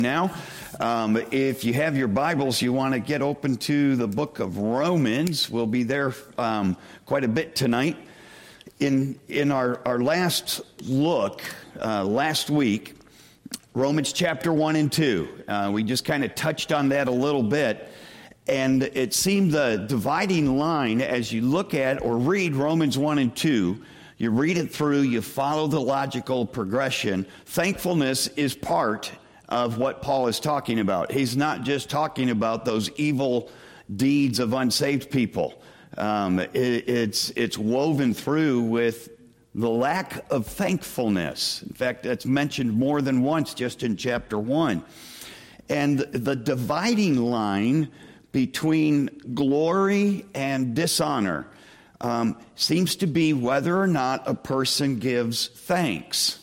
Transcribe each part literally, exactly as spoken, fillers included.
Now, um, if you have your Bibles, you want to get open to the book of Romans. We'll be there um, quite a bit tonight. In in our, our last look, uh, last week, Romans chapter one and two, uh, we just kind of touched on that a little bit. And it seemed the dividing line as you look at or read Romans one and two, you read it through, you follow the logical progression. Thankfulness is part of what Paul is talking about. He's not just talking about those evil deeds of unsaved people. Um, it, it's it's woven through with the lack of thankfulness. In fact, that's mentioned more than once just in chapter one. And the dividing line between glory and dishonor um, seems to be whether or not a person gives thanks.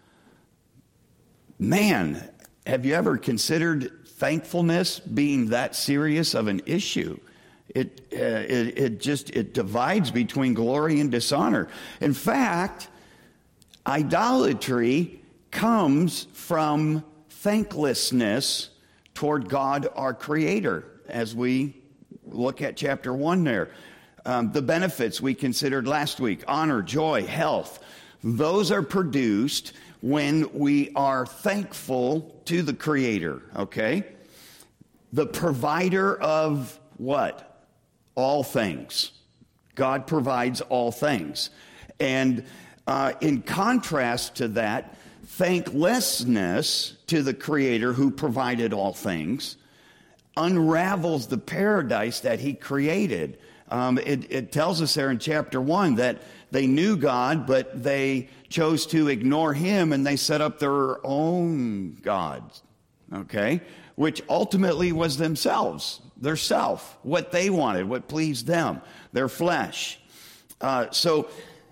Man, have you ever considered thankfulness being that serious of an issue? It, uh, it it just it divides between glory and dishonor. In fact, idolatry comes from thanklessness toward God, our Creator. As we look at chapter one there, um, the benefits we considered last week: honor, joy, health. Those are produced when we are thankful to the Creator, okay? The provider of what? All things. God provides all things. And uh, in contrast to that, thanklessness to the Creator who provided all things unravels the paradise that He created. Um, it, it tells us there in chapter one that they knew God, but they chose to ignore Him, and they set up their own gods, okay? Which ultimately was themselves, their self, what they wanted, what pleased them, their flesh. Uh, so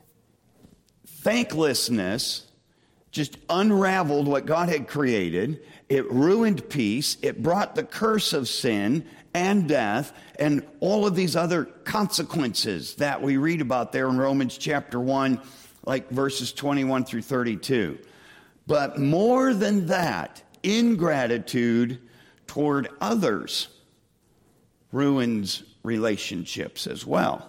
thanklessness just unraveled what God had created. It ruined peace. It brought the curse of sin and death and all of these other consequences that we read about there in Romans chapter one, like verses twenty-one through thirty-two. But more than that, ingratitude toward others ruins relationships as well.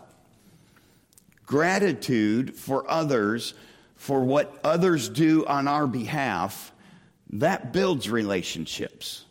Gratitude for others, for what others do on our behalf, that builds relationships.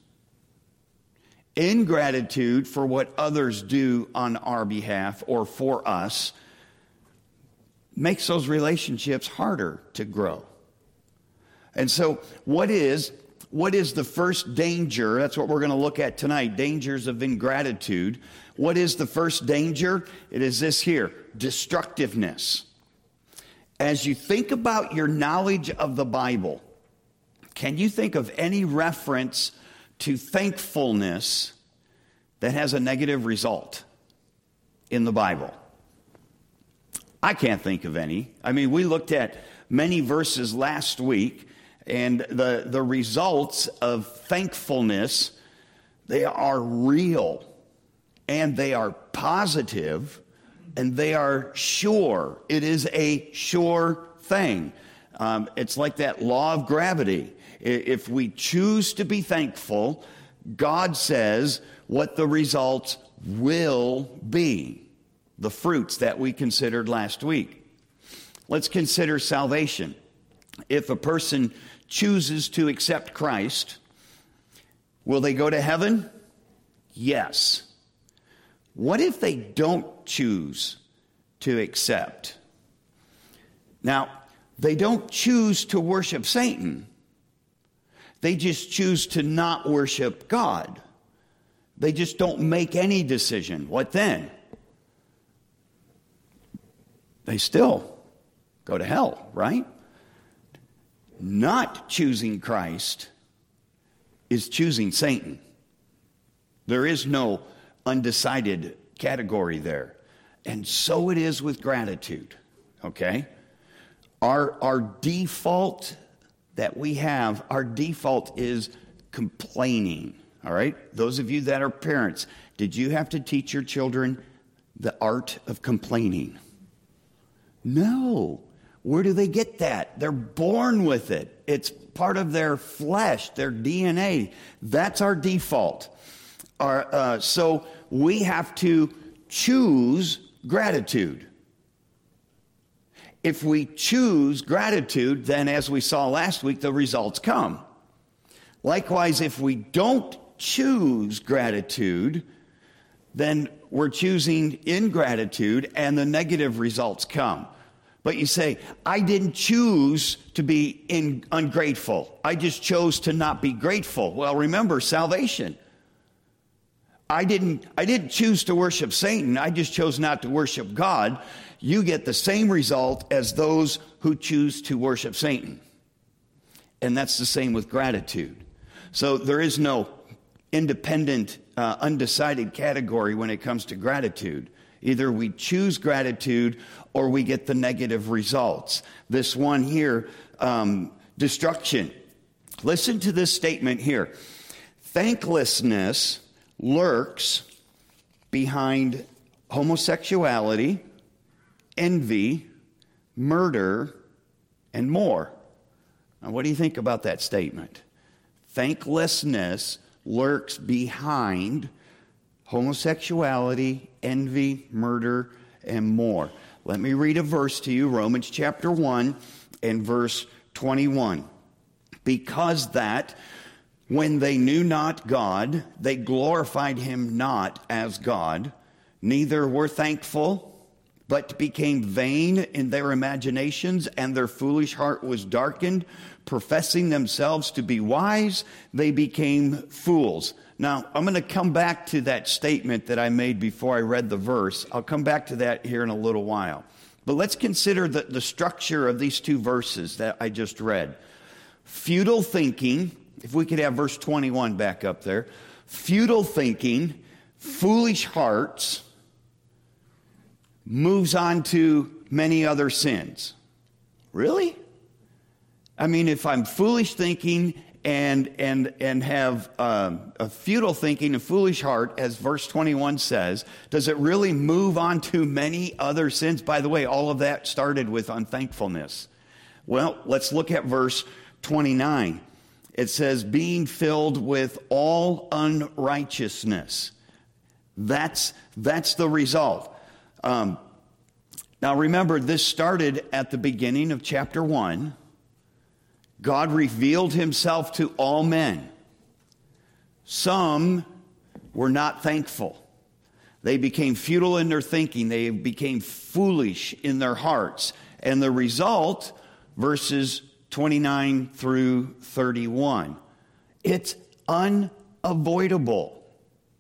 Ingratitude for what others do on our behalf or for us makes those relationships harder to grow. And so what is what is the first danger? That's what we're going to look at tonight, dangers of ingratitude. What is the first danger? It is this here, destructiveness. As you think about your knowledge of the Bible, can you think of any reference to thankfulness that has a negative result in the Bible? I can't think of any. I mean, we looked at many verses last week, and the, the results of thankfulness, they are real, and they are positive, and they are sure. It is a sure thing. Um, it's like that law of gravity. If we choose to be thankful, God says what the results will be, the fruits that we considered last week. Let's consider salvation. If a person chooses to accept Christ, will they go to heaven? Yes. What if they don't choose to accept? Now, they don't choose to worship Satan. They just choose to not worship God. They just don't make any decision. What then? They still go to hell, right? Not choosing Christ is choosing Satan. There is no undecided category there. And so it is with gratitude, okay? Our, our default that we have, our default is complaining, all right? Those of you that are parents, did you have to teach your children the art of complaining? No. Where do they get that? They're born with it. It's part of their flesh, their D N A. That's our default. Our, uh, so we have to choose gratitude. If we choose gratitude, then as we saw last week, the results come. Likewise, if we don't choose gratitude, then we're choosing ingratitude and the negative results come. But you say, I didn't choose to be in, ungrateful. I just chose to not be grateful. Well, remember, salvation. I didn't, I didn't choose to worship Satan. I just chose not to worship God. You get the same result as those who choose to worship Satan. And that's the same with gratitude. So there is no independent, uh, undecided category when it comes to gratitude. Either we choose gratitude or we get the negative results. This one here, um, destruction. Listen to this statement here. Thanklessness lurks behind homosexuality, envy, murder, and more. Now, what do you think about that statement? Thanklessness lurks behind homosexuality, envy, murder, and more. Let me read a verse to you, Romans chapter one and verse twenty-one. Because that when they knew not God, they glorified him not as God, neither were thankful, but became vain in their imaginations, and their foolish heart was darkened. Professing themselves to be wise, they became fools. Now, I'm going to come back to that statement that I made before I read the verse. I'll come back to that here in a little while. But let's consider the, the structure of these two verses that I just read. Futile thinking, if we could have verse twenty-one back up there. Futile thinking, foolish hearts, moves on to many other sins. Really? I mean, if I'm foolish thinking and and and have um, a futile thinking, a foolish heart, as verse twenty-one says, does it really move on to many other sins? By the way, all of that started with unthankfulness. Well, let's look at verse twenty-nine. It says, being filled with all unrighteousness. That's, that's the result. Um, now remember, this started at the beginning of chapter one. God revealed himself to all men. Some were not thankful. They became futile in their thinking. They became foolish in their hearts. And the result, verses twenty-nine through thirty-one, it's unavoidable.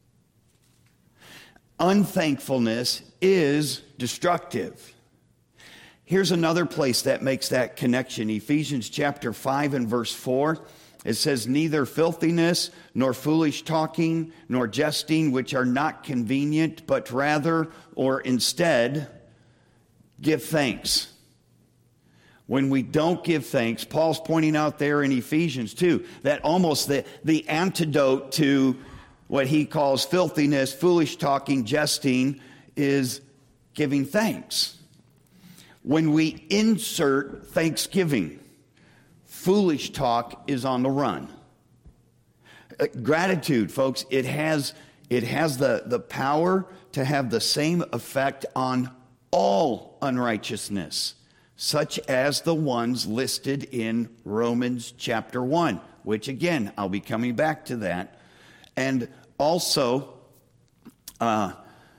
Unthankfulness is destructive. Here's another place that makes that connection. Ephesians chapter five and verse four. It says, neither filthiness, nor foolish talking, nor jesting, which are not convenient, but rather, or instead, give thanks. When we don't give thanks, Paul's pointing out there in Ephesians two, that almost the, the antidote to what he calls filthiness, foolish talking, jesting, is giving thanks. When we insert thanksgiving, foolish talk is on the run. Uh, gratitude, folks, it has, it has the, the power to have the same effect on all unrighteousness, such as the ones listed in Romans chapter one, which again, I'll be coming back to that. And also, uh,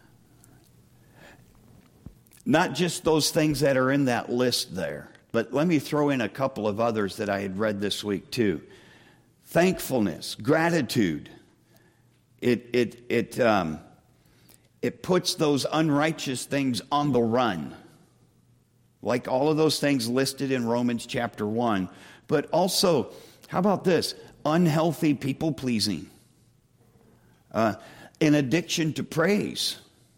not just those things that are in that list there, but let me throw in a couple of others that I had read this week too. Thankfulness, gratitude. It it it um, it puts those unrighteous things on the run, like all of those things listed in Romans chapter one. But also, how about this? Unhealthy people pleasing, uh, an addiction to praise.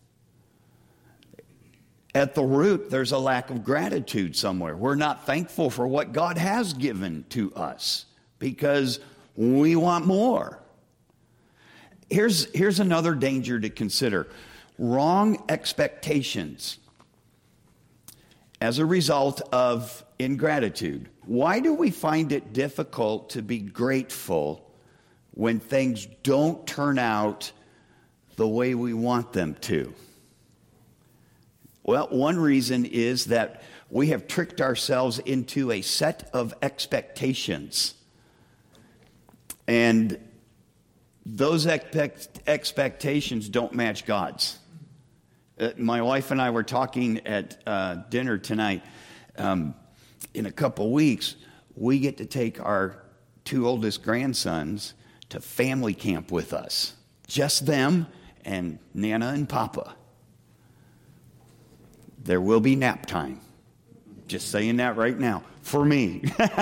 At the root, there's a lack of gratitude somewhere. We're not thankful for what God has given to us because we want more. Here's, here's another danger to consider. Wrong expectations. as a result of ingratitude. Why do we find it difficult to be grateful when things don't turn out the way we want them to? Well, one reason is that we have tricked ourselves into a set of expectations. And those expect- expectations don't match God's. Uh, my wife and I were talking at uh, dinner tonight. Um, in a couple weeks, we get to take our two oldest grandsons to family camp with us. Just them and Nana and Papa. There will be nap time. Just saying that right now. For me.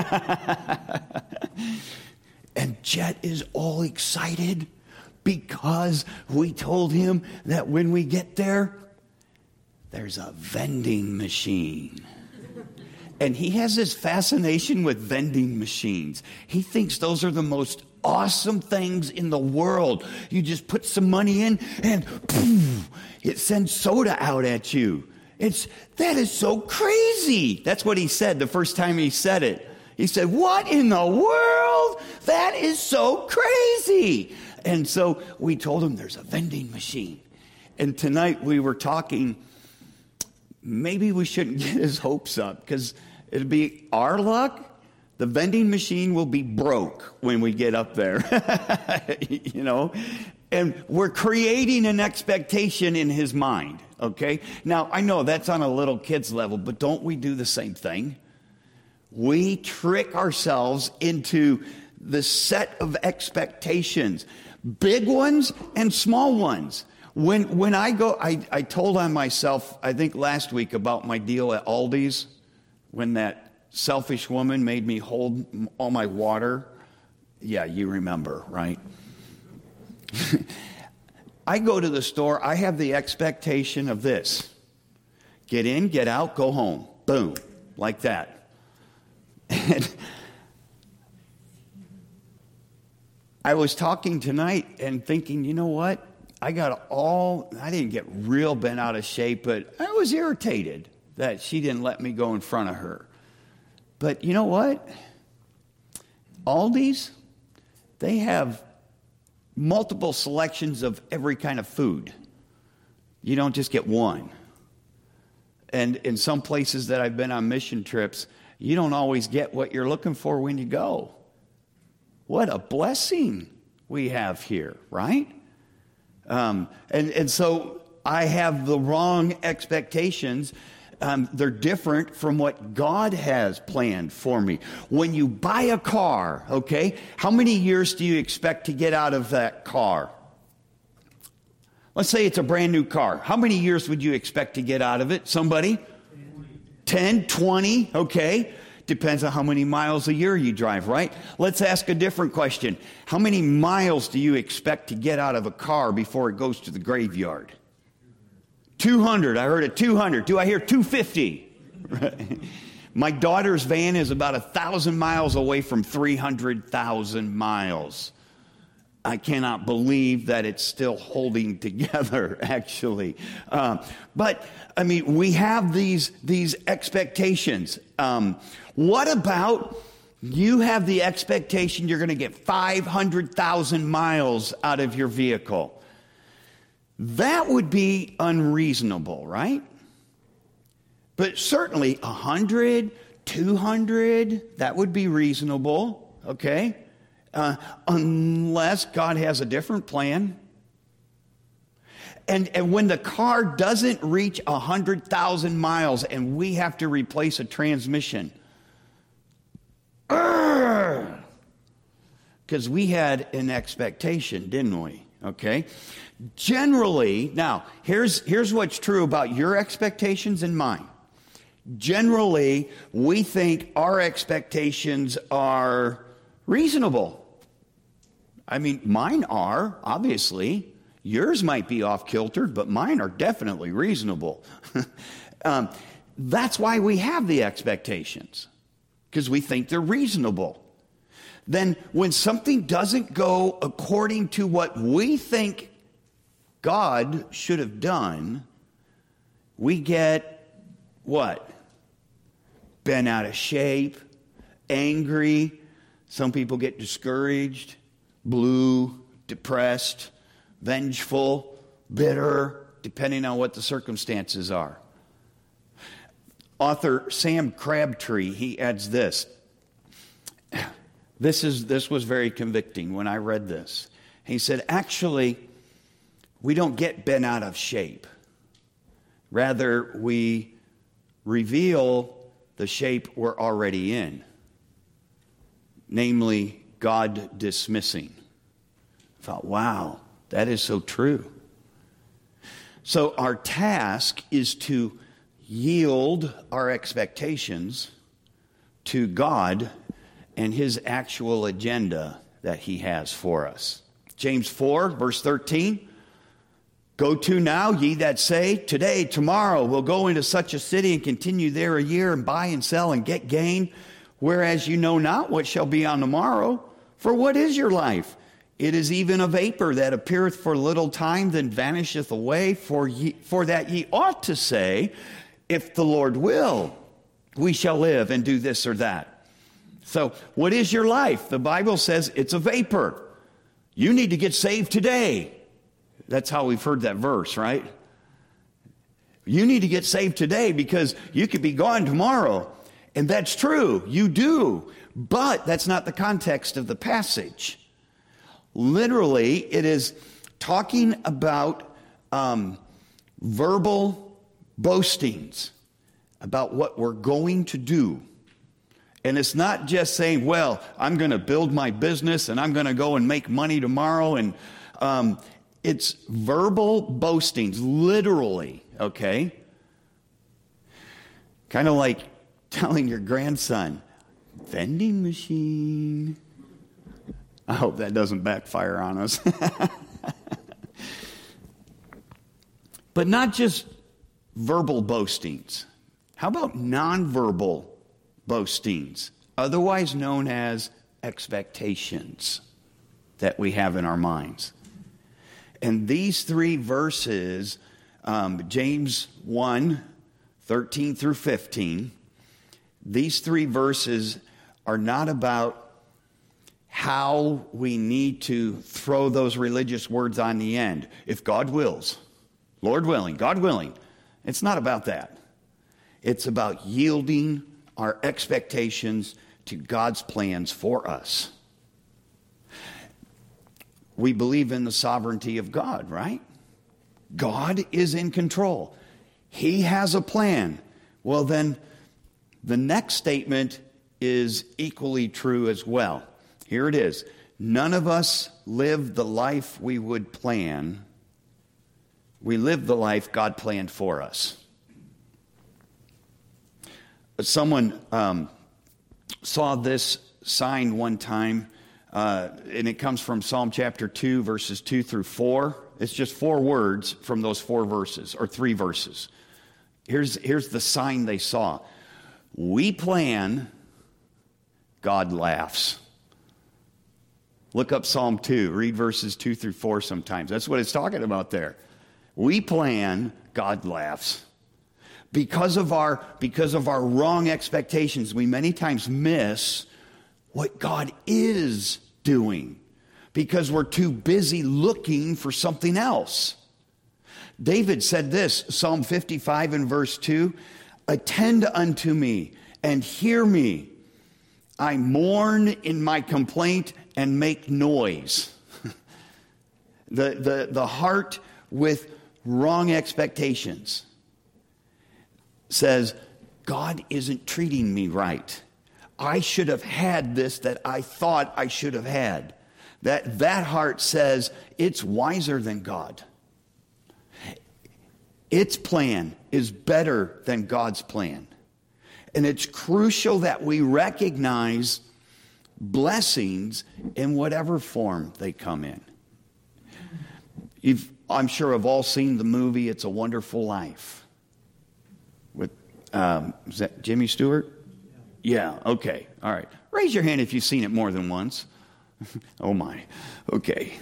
And Jet is all excited because we told him that when we get there, there's a vending machine. And he has this fascination with vending machines. He thinks those are the most awesome things in the world. You just put some money in and poof, it sends soda out at you. It's, that is so crazy. That's what he said the first time he said it. He said, what in the world? That is so crazy. And so we told him there's a vending machine. And tonight we were talking, maybe we shouldn't get his hopes up because it'll be our luck. The vending machine will be broke when we get up there, you know, and we're creating an expectation in his mind. Okay. Now I know that's on a little kid's level, but don't we do the same thing? We trick ourselves into the set of expectations, big ones and small ones. When when I go, I, I told on myself, I think last week about my deal at Aldi's when that selfish woman made me hold all my water. Yeah, you remember, right? I go to the store, I have the expectation of this. Get in, get out, go home. Boom, like that. And I was talking tonight and thinking, you know what? I got all, I didn't get real bent out of shape, but I was irritated that she didn't let me go in front of her. But you know what? Aldi's, they have multiple selections of every kind of food. You don't just get one. And in some places that I've been on mission trips, you don't always get what you're looking for when you go. What a blessing we have here, right? Um, and, and so I have the wrong expectations. Um, they're different from what God has planned for me. When you buy a car, okay, how many years do you expect to get out of that car? Let's say it's a brand new car. How many years would you expect to get out of it? Somebody? ten, twenty, okay. Depends on how many miles a year you drive, right? Let's ask a different question. How many miles do you expect to get out of a car before it goes to the graveyard? two hundred. I heard it, two hundred. Do I hear two hundred fifty? My daughter's van is about one thousand miles away from three hundred thousand miles. I cannot believe that it's still holding together, actually. Um, but, I mean, we have these, these expectations. Um, what about you have the expectation you're going to get five hundred thousand miles out of your vehicle? That would be unreasonable, right? But certainly one hundred, two hundred, that would be reasonable, okay? Uh, unless God has a different plan. And, and when the car doesn't reach one hundred thousand miles and we have to replace a transmission, because we had an expectation, didn't we? Okay? Generally, now, here's, here's what's true about your expectations and mine. Generally, we think our expectations are reasonable. I mean, mine are, obviously. Yours might be off-kilter, but mine are definitely reasonable. um, that's why we have the expectations, because we think they're reasonable. Then when something doesn't go according to what we think God should have done, we get what? bent out of shape, angry. Some people get discouraged, blue, depressed, vengeful, bitter, depending on what the circumstances are. Author Sam Crabtree, he adds this. This is this was very convicting when I read this. He said, actually, we don't get bent out of shape. Rather, we reveal the shape we're already in, namely God dismissing. I thought, wow, that is so true. So our task is to yield our expectations to God and his actual agenda that he has for us. James four, verse thirteen, go to now, ye that say, today, tomorrow, we'll go into such a city and continue there a year and buy and sell and get gain, whereas you know not what shall be on the morrow. For what is your life? It is even a vapor that appeareth for a little time, then vanisheth away. For ye, for that ye ought to say, if the Lord will, we shall live and do this or that. So, what is your life? The Bible says it's a vapor. You need to get saved today. That's how we've heard that verse, right? You need to get saved today because you could be gone tomorrow. And that's true. You do. But that's not the context of the passage. Literally, it is talking about um, verbal boastings about what we're going to do. And it's not just saying, well, I'm going to build my business and I'm going to go and make money tomorrow. And um, it's verbal boastings, literally, okay? Kind of like telling your grandson, vending machine. I hope that doesn't backfire on us. But not just verbal boastings. How about nonverbal boastings, otherwise known as expectations that we have in our minds? And these three verses, um, James one, thirteen through fifteen, these three verses are not about how we need to throw those religious words on the end. If God wills, Lord willing, God willing. It's not about that. It's about yielding our expectations to God's plans for us. We believe in the sovereignty of God, right? God is in control. He has a plan. Well, then the next statement is equally true as well. Here it is. None of us live the life we would plan. We live the life God planned for us. Someone um, saw this sign one time, uh, and it comes from Psalm chapter two, verses two through four. It's just four words from those four verses, or three verses. Here's, here's the sign they saw. We plan, God laughs. Look up Psalm two. Read verses two through four sometimes. That's what it's talking about there. We plan, God laughs. Because of our, because of our wrong expectations, we many times miss what God is doing because we're too busy looking for something else. David said this, Psalm fifty-five and verse two, attend unto me and hear me. I mourn in my complaint and make noise. the, the, the heart with wrong expectations says, God isn't treating me right. I should have had this that I thought I should have had. That, that heart says, it's wiser than God. Its plan is better than God's plan. And it's crucial that we recognize blessings in whatever form they come in. You've, I'm sure, have all seen the movie It's a Wonderful Life. With, um, is that Jimmy Stewart? Yeah, okay, all right. Raise your hand if you've seen it more than once. Oh my, okay.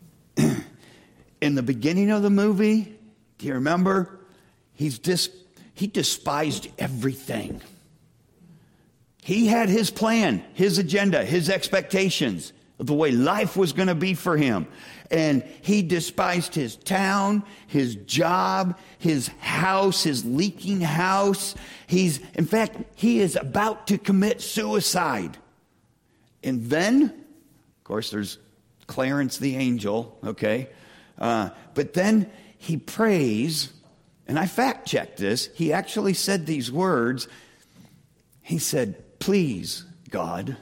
In the beginning of the movie, do you remember? He's dis, he despised everything. He had his plan, his agenda, his expectations of the way life was going to be for him. And he despised his town, his job, his house, his leaking house. He's, in fact, he is about to commit suicide. And then, of course, there's Clarence the angel, okay? Uh, but then he prays, and I fact-checked this. He actually said these words. He said, "Please, God."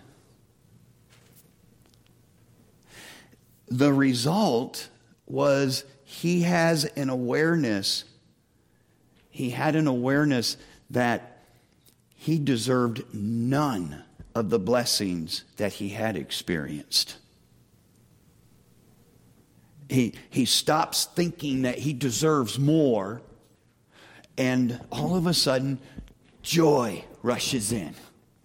The result was he has an awareness. He had an awareness that he deserved none of the blessings that he had experienced. He, he stops thinking that he deserves more, and all of a sudden, joy rushes in.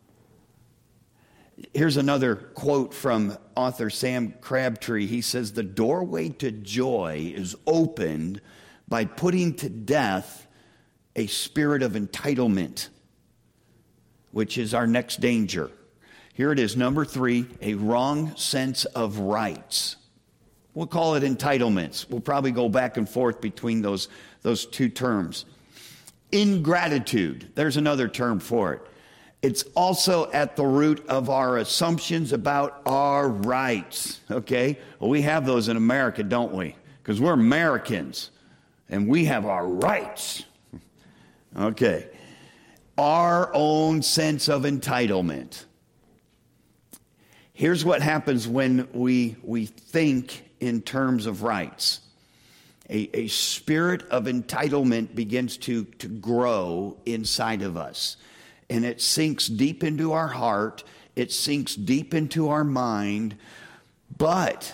Here's another quote from author Sam Crabtree. He says, "The doorway to joy is opened by putting to death a spirit of entitlement, which is our next danger." Here it is, number three, a wrong sense of rights. We'll call it entitlements. We'll probably go back and forth between those, those two terms. Ingratitude, there's another term for it. It's also at the root of our assumptions about our rights, okay? Well, we have those in America, don't we? Because we're Americans, and we have our rights. Okay. Our own sense of entitlement. Here's what happens when we, we think in terms of rights. A, a spirit of entitlement begins to, to grow inside of us. And it sinks deep into our heart. It sinks deep into our mind. But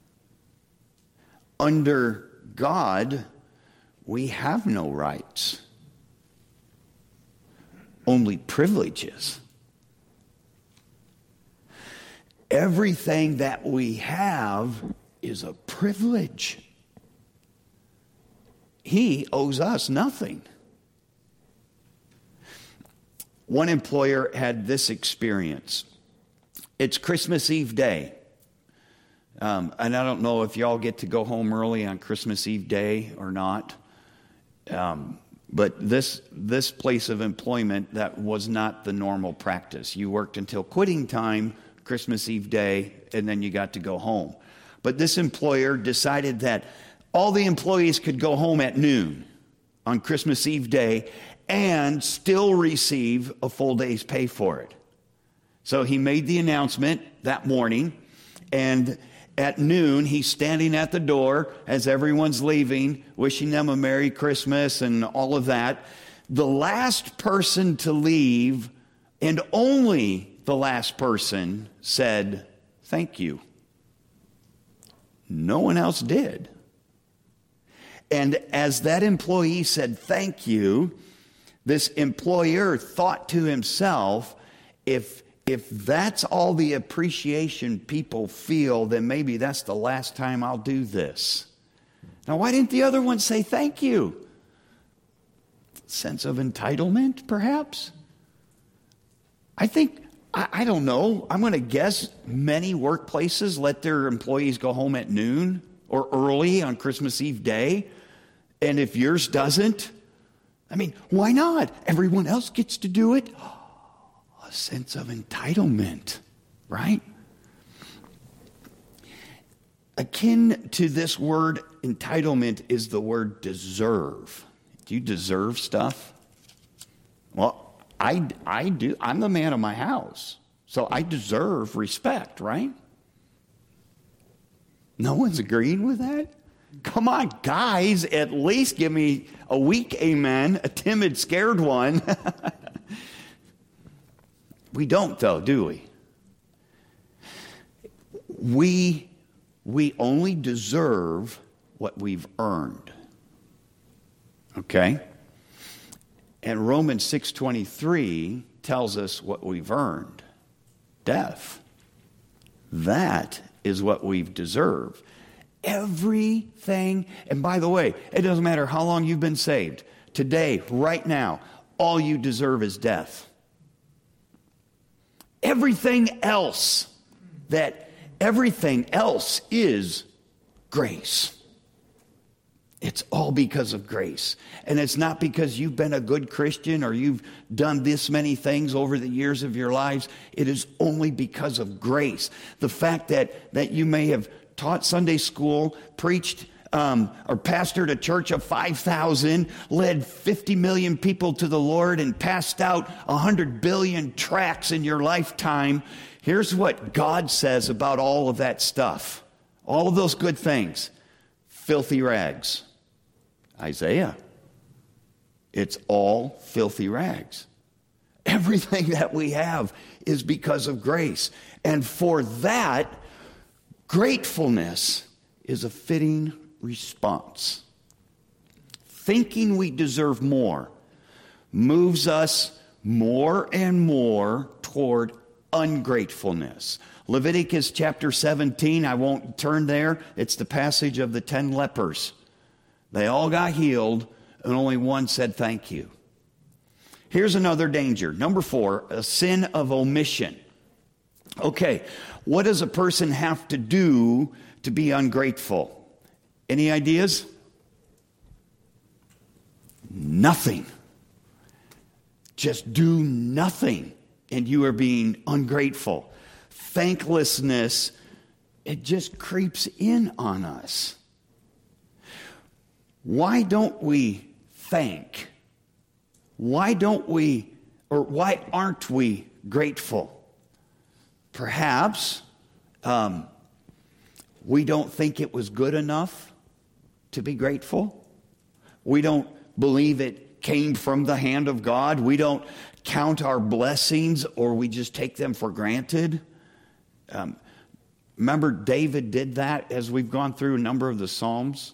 under God, we have no rights. Only privileges. Everything that we have is a privilege. He owes us nothing. One employer had this experience. It's Christmas Eve day. Um, and I don't know if y'all get to go home early on Christmas Eve day or not. Um, but this this place of employment, that was not the normal practice. You worked until quitting time, Christmas Eve day, and then you got to go home. But this employer decided that all the employees could go home at noon on Christmas Eve day and still receive a full day's pay for it. So he made the announcement that morning, and at noon, he's standing at the door as everyone's leaving, wishing them a Merry Christmas and all of that. The last person to leave, and only the last person, said, "Thank you." No one else did. And as that employee said, "Thank you," this employer thought to himself, if, if that's all the appreciation people feel, then maybe that's the last time I'll do this. Now, why didn't the other one say thank you? Sense of entitlement, perhaps? I think, I, I don't know, I'm going to guess many workplaces let their employees go home at noon or early on Christmas Eve day. And if yours doesn't, I mean, why not? Everyone else gets to do it. Oh, a sense of entitlement, right? Akin to this word entitlement is the word deserve. Do you deserve stuff? Well, I, I do. I'm the man of my house, so I deserve respect, right? No one's agreeing with that? Come on, guys, at least give me a weak amen, a timid, scared one. We don't, though, do we? We, we only deserve what we've earned. Okay? And Romans six twenty-three tells us what we've earned. Death. That is what we've deserved. Everything, and by the way, it doesn't matter how long you've been saved. today, right now, all you deserve is death. Everything else, that everything else is grace. It's all because of grace. And it's not because you've been a good Christian or you've done this many things over the years of your lives. It is only because of grace. The fact that, that you may have taught Sunday school, preached um, or pastored a church of five thousand, led fifty million people to the Lord, and passed out one hundred billion tracts in your lifetime. Here's what God says about all of that stuff. All of those good things. Filthy rags. Isaiah. It's all filthy rags. Everything that we have is because of grace. And for that, gratefulness is a fitting response. Thinking we deserve more moves us more and more toward ungratefulness. Leviticus chapter seventeen, I won't turn there. It's the passage of the ten lepers. They all got healed, and only one said thank you. Here's another danger. Number four, a sin of omission. Okay, what does a person have to do to be ungrateful? Any ideas? Nothing. Just do nothing, and you are being ungrateful. Thanklessness, it just creeps in on us. Why don't we thank? Why don't we, or why aren't we grateful? Perhaps um, we don't think it was good enough to be grateful. We don't believe it came from the hand of God. We don't count our blessings, or we just take them for granted. Um, remember, David did that as we've gone through a number of the Psalms.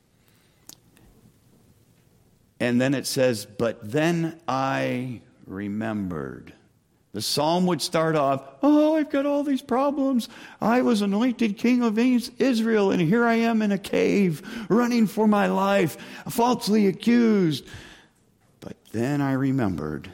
And then it says, but then I remembered. The psalm would start off, oh, I've got all these problems. I was anointed king of Israel, and here I am in a cave, running for my life, falsely accused. But then I remembered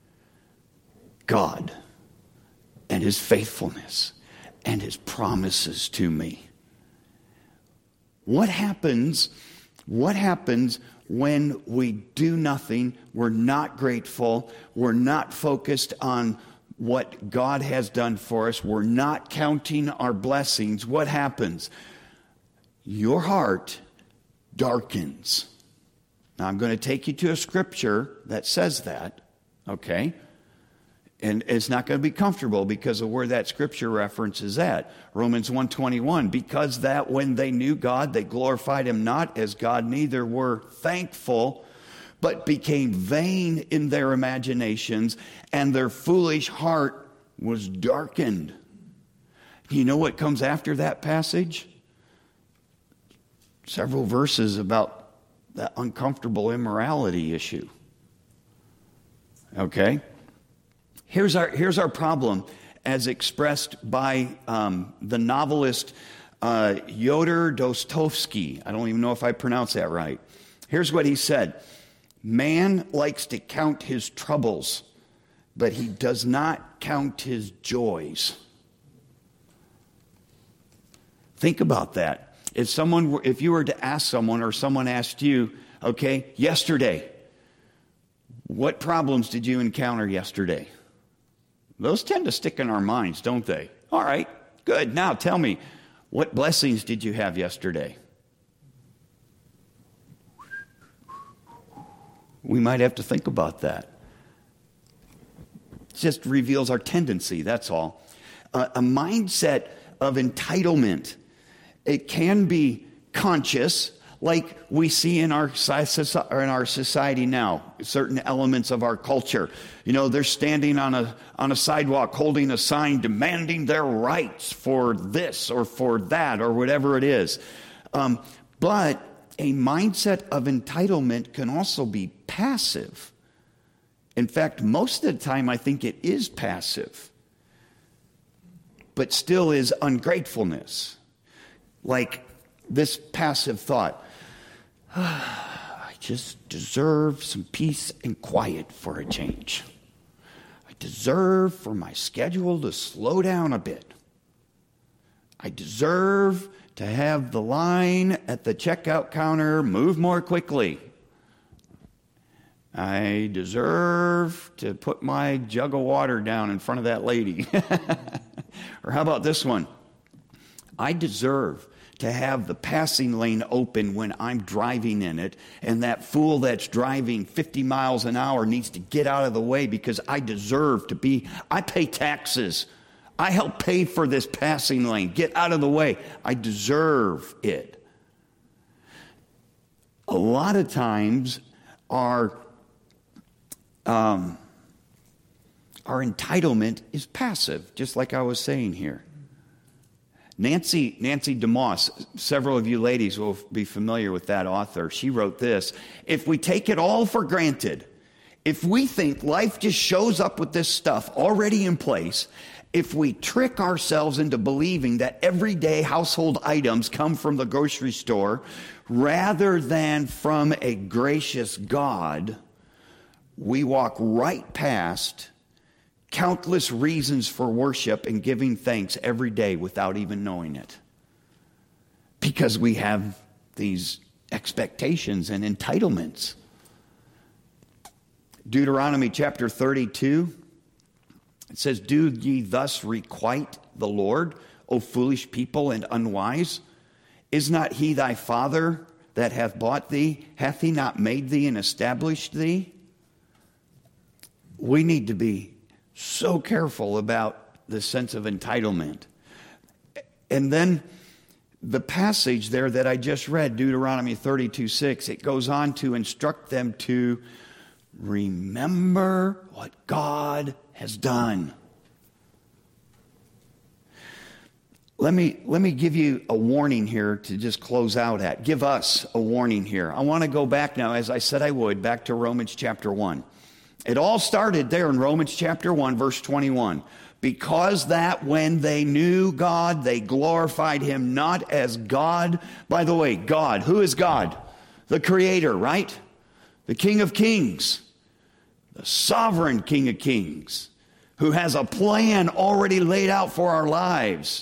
God and his faithfulness and his promises to me. What happens, what happens when we do nothing, we're not grateful, we're not focused on what God has done for us, we're not counting our blessings? What happens? Your heart darkens. Now, I'm going to take you to a scripture that says that, okay? And it's not going to be comfortable because of where that scripture reference is at. Romans one twenty-one, because that when they knew God, they glorified him not as God, neither were thankful, but became vain in their imaginations, and their foolish heart was darkened. You know what comes after that passage? Several verses about that uncomfortable immorality issue. Okay? Here's our, here's our problem as expressed by um, the novelist uh, Fyodor Dostoevsky. I don't even know if I pronounced that right. Here's what he said. Man likes to count his troubles, but he does not count his joys. Think about that. If someone, were, if you were to ask someone, or someone asked you, okay, yesterday, what problems did you encounter yesterday? Those tend to stick in our minds, don't they? All right, good. Now tell me, what blessings did you have yesterday? We might have to think about that. It just reveals our tendency, that's all. Uh, a mindset of entitlement. It can be conscious, like we see in our, in our society now, certain elements of our culture. You know, they're standing on a, on a sidewalk holding a sign demanding their rights for this or for that or whatever it is. Um, but a mindset of entitlement can also be passive. In fact, most of the time I think it is passive, but still is ungratefulness. Like this passive thought, I just deserve some peace and quiet for a change. I deserve for my schedule to slow down a bit. I deserve to have the line at the checkout counter move more quickly. I deserve to put my jug of water down in front of that lady. Or how about this one? I deserve to have the passing lane open when I'm driving in it, and that fool that's driving fifty miles an hour needs to get out of the way because I deserve to be, I pay taxes. I help pay for this passing lane. Get out of the way. I deserve it. A lot of times our, um, our entitlement is passive, just like I was saying here. Nancy, Nancy DeMoss, several of you ladies will be familiar with that author. She wrote this: if we take it all for granted, if we think life just shows up with this stuff already in place, if we trick ourselves into believing that everyday household items come from the grocery store rather than from a gracious God, we walk right past countless reasons for worship and giving thanks every day without even knowing it. Because we have these expectations and entitlements. Deuteronomy chapter thirty-two, it says, do ye thus requite the Lord, O foolish people and unwise? Is not he thy father that hath bought thee? Hath he not made thee and established thee? We need to be so careful about the sense of entitlement. And then the passage there that I just read, Deuteronomy thirty-two six, it goes on to instruct them to remember what God has done. Let me, let me give you a warning here to just close out at. Give us a warning here. I want to go back now, as I said I would, back to Romans chapter one. It all started there in Romans chapter one, verse twenty-one. Because that when they knew God, they glorified him not as God. By the way, God, who is God? The Creator, right? The King of Kings. The sovereign King of Kings, who has a plan already laid out for our lives.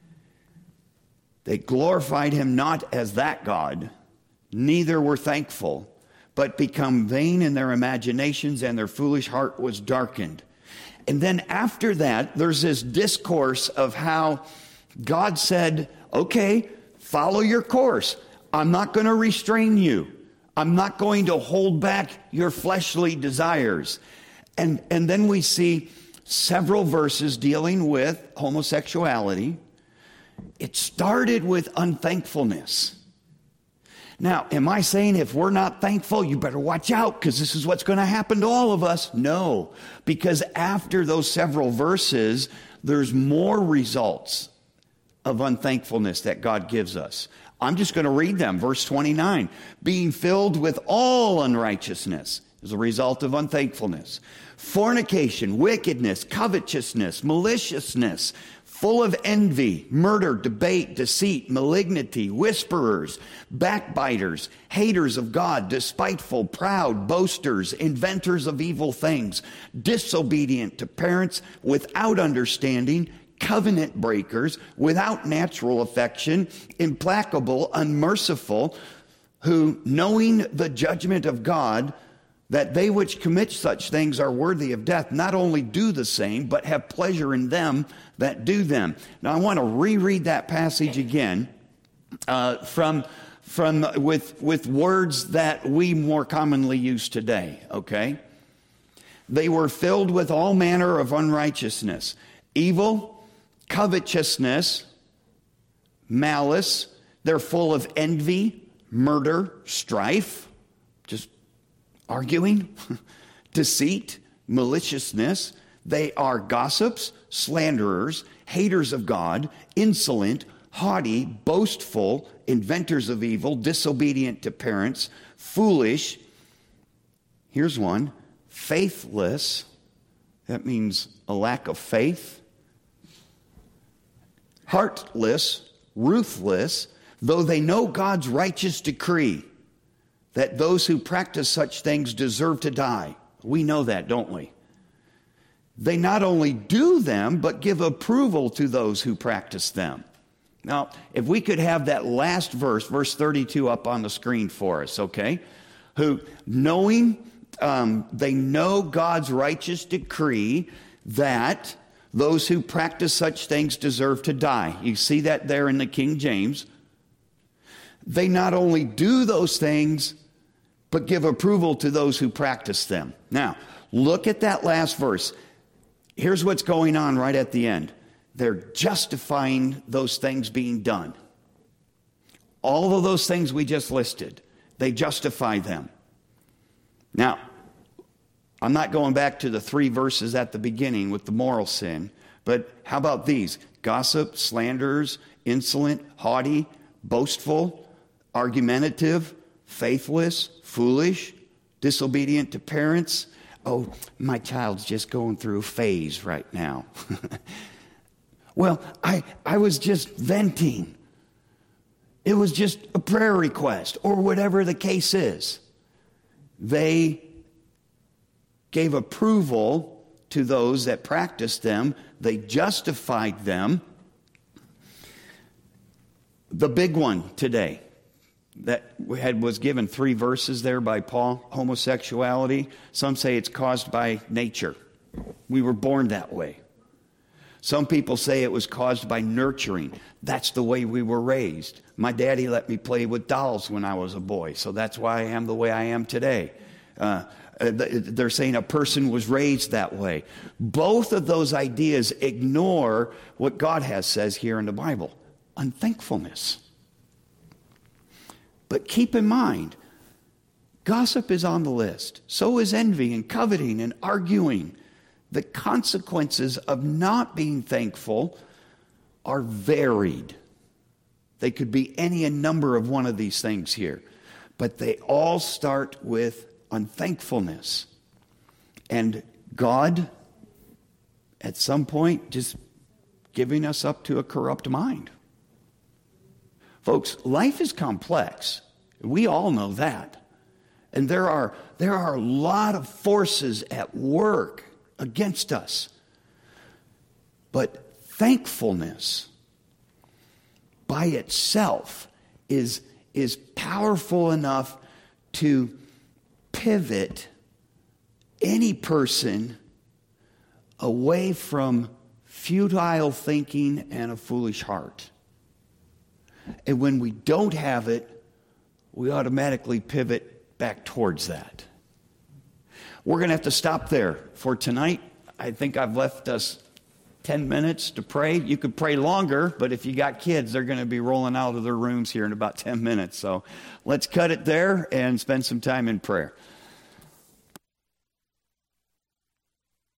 They glorified him not as that God, neither were thankful, but become vain in their imaginations, and their foolish heart was darkened. And then after that, there's this discourse of how God said, okay, follow your course. I'm not going to restrain you. I'm not going to hold back your fleshly desires. And, and then we see several verses dealing with homosexuality. It started with unthankfulness. Now, am I saying if we're not thankful, you better watch out because this is what's going to happen to all of us? No, because after those several verses, there's more results of unthankfulness that God gives us. I'm just going to read them. Verse twenty-nine, being filled with all unrighteousness is a result of unthankfulness. Fornication, wickedness, covetousness, maliciousness, full of envy, murder, debate, deceit, malignity, whisperers, backbiters, haters of God, despiteful, proud, boasters, inventors of evil things, disobedient to parents, without understanding, covenant breakers, without natural affection, implacable, unmerciful, who, knowing the judgment of God, that they which commit such things are worthy of death, not only do the same, but have pleasure in them that do them. Now, I want to reread that passage again uh, from, from with, with words that we more commonly use today, okay? They were filled with all manner of unrighteousness, evil, covetousness, malice. They're full of envy, murder, strife, just arguing, deceit, maliciousness. They are gossips, slanderers, haters of God, insolent, haughty, boastful, inventors of evil, disobedient to parents, foolish. Here's one, faithless. That means a lack of faith. Heartless, ruthless, though they know God's righteous decree, that those who practice such things deserve to die. We know that, don't we? They not only do them, but give approval to those who practice them. Now, if we could have that last verse, verse thirty-two, up on the screen for us, okay? Who, knowing, um, they know God's righteous decree that those who practice such things deserve to die. You see that there in the King James. They not only do those things, but give approval to those who practice them. Now, look at that last verse. Here's what's going on right at the end. They're justifying those things being done. All of those things we just listed, they justify them. Now, I'm not going back to the three verses at the beginning with the moral sin, but how about these? Gossip, slanderers, insolent, haughty, boastful, argumentative, faithless, foolish, disobedient to parents. Oh, my child's just going through a phase right now. Well, I, I was just venting. It was just a prayer request, or whatever the case is. They gave approval to those that practiced them. They justified them. The big one today that we had was given three verses there by Paul, homosexuality. Some say it's caused by nature. We were born that way. Some people say it was caused by nurturing. That's the way we were raised. My daddy let me play with dolls when I was a boy, so that's why I am the way I am today. Uh, they're saying a person was raised that way. Both of those ideas ignore what God has says here in the Bible, unthankfulness. But keep in mind, gossip is on the list. So is envy and coveting and arguing. The consequences of not being thankful are varied. They could be any a number of one of these things here. But they all start with unthankfulness. And God, at some point, just giving us up to a corrupt mind. Folks, life is complex. We all know that. And there are, there are a lot of forces at work against us. But thankfulness by itself is, is powerful enough to pivot any person away from futile thinking and a foolish heart. And when we don't have it, we automatically pivot back towards that. We're going to have to stop there for tonight. I think I've left us ten minutes to pray. You could pray longer, but if you got kids, they're going to be rolling out of their rooms here in about ten minutes. So let's cut it there and spend some time in prayer.